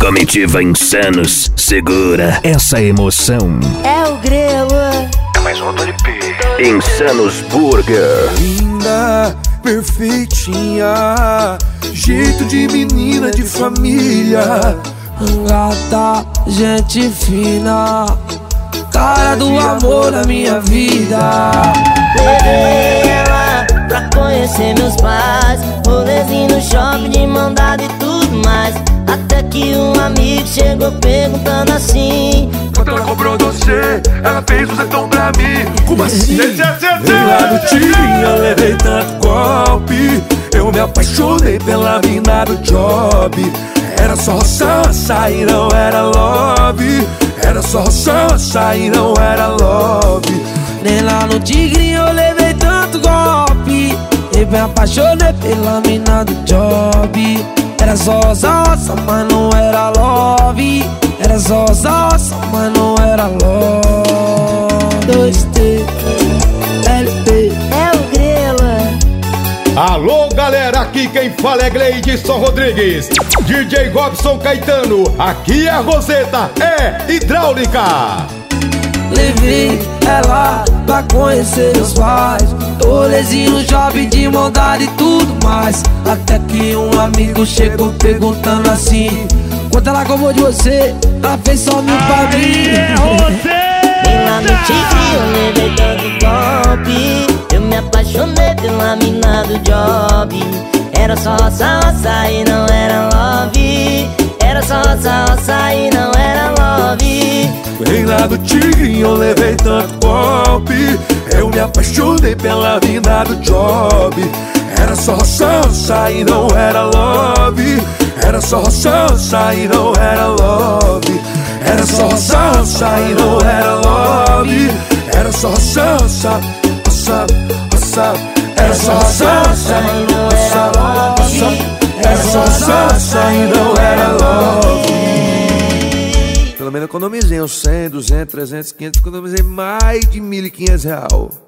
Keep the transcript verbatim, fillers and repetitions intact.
Comitiva Insanos segura essa emoção. É o Grelo. É mais um do L P. Insanos Burger. Linda, perfeitinha, jeito de menina de família. Gata, gente fina, cara do amor da minha vida. Levei ela pra conhecer meus pais, rolezinho no shopping de mão dada e tudo mais. Até que um amigo chegou perguntando assim: quanto ela cobrou você? Ela fez o zetão pra mim. Como assim? Vem lá do Tigrinho, eu levei tanto golpe, eu me apaixonei pela mina do job. Era só roça e não era love. Era só roça e não era love. Nem lá no Tigrinho eu levei tanto golpe, eu me apaixonei pela mina do job. Era só roça, mas não era love. Era só roça, mas não era love. dois T, L P. É o Grelo. Alô galera, aqui quem fala é Gleidson Rodrigues, D J Robson Caetano, aqui a Roseta é hidráulica. Levei ela pra conhecer meus pais, rolezinho no shopping de mão dada e tudo mais. Até que um amigo chegou perguntando assim: quanto ela cobrou de você? Ela fez só mil pra mim. Bem lá no Tigrinho eu levei tanto golpe, eu me apaixonei pela mina do job. Era só roça, roça e não era love. Era só roça, roça e não era love. Vem lá do Tigrinho, eu levei tanto golpe, eu me apaixonei pela mina do job. Era só roça e não era love. Era só roça e não era love. Era só roça e não era love. Era só roça, roça, roça. Era só roça e não era love. Era só roça e não era love. Pelo menos economizei uns cem, duzentos, trezentos, quinhentos, economizei mais de mil e quinhentos real.